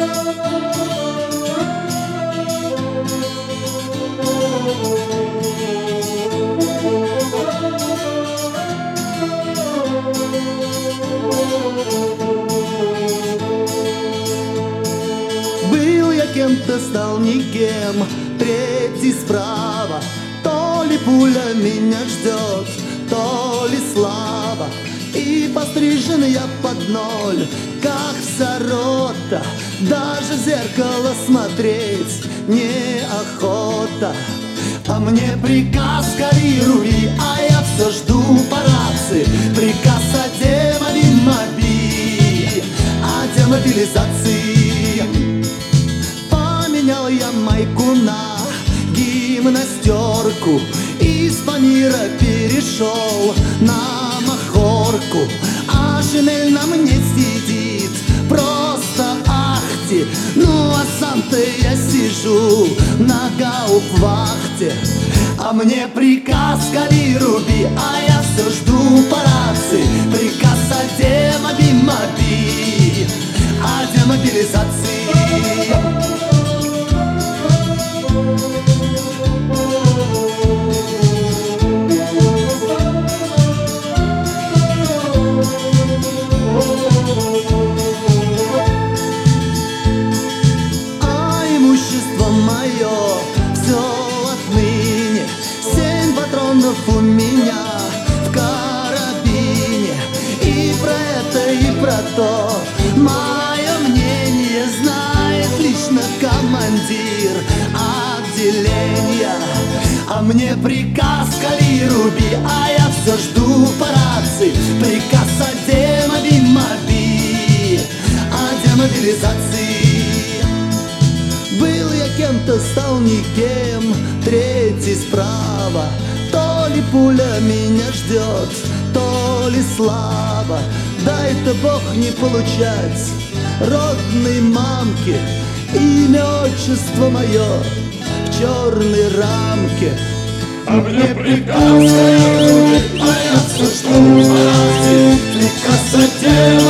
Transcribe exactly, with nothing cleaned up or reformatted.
Был я кем-то, стал никем, третий справа. То ли пуля меня ждет, то ли слава. И пострижен я под ноль, как вся рота. Даже в зеркало смотреть неохота. А мне приказ гори, руби, а я все жду по рации. Приказ о демобилизации, о демобилизации. Поменял я майку на гимнастерку, из Памира перешел на махорку. А шинель на мне сидит, просто ахти. Ну а сам-то я сижу на гауптвахте. А мне приказ гори, руби, а я все жду по рации. Приказ о демобилизации, о демобилизации. У меня в карабине. И про это, и про то мое мнение знает лично командир отделения. А мне приказ гори, руби, а я все жду по рации. Приказ о демобилизации, о демобилизации. Был я кем-то, стал никем, третий справа. То ли пуля меня ждет, то ли слава. Дай-то Бог не получать родной мамке имя, отчество мое в черной рамке. А мне приказ, а я все жду по рации. Приказ о